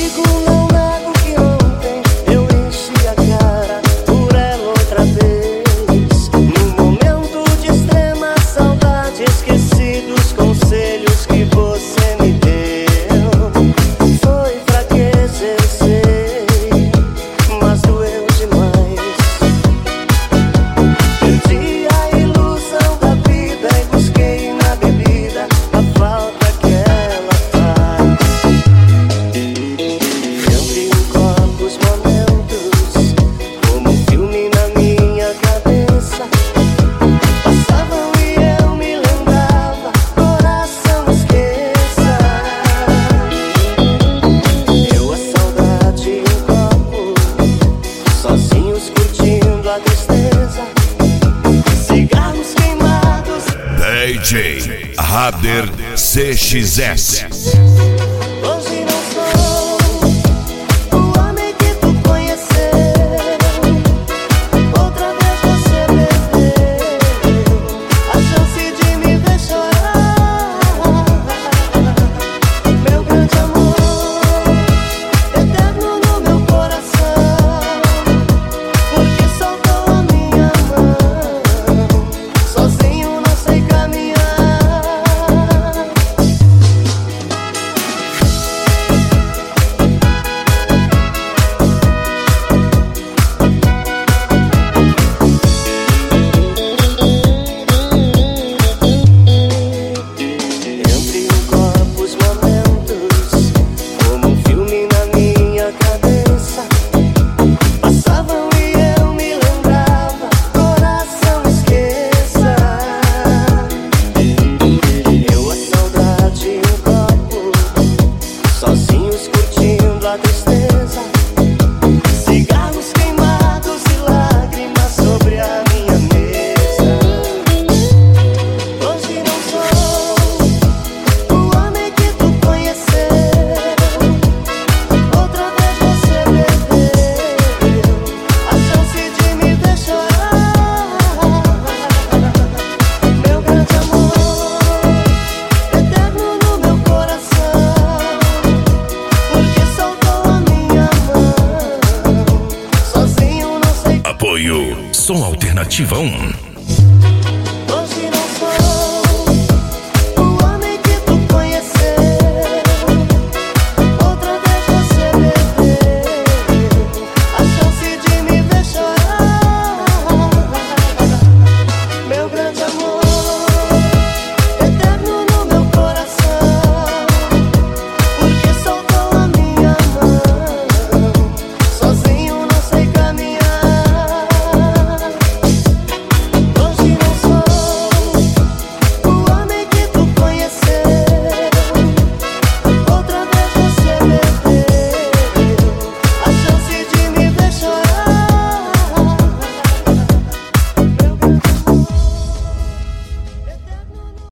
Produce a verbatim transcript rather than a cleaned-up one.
D J Rader C X S. Hoje não sou o homem que tu conheceu. Outra vez você perdeu a chance de me ver chorar. Meu grande amor, eterno no meu coração, porque soltou a minha mão. Sozinho não sei caminhar. Cigarros queimados e lágrimas sobre a minha mesa. Hoje não sou o homem que tu conheceu. Outra vez você perdeu a chance de me ver chorar. Meu grande amor, eterno no meu coração, porque soltou a minha mão. Apoio Som Alternativa um.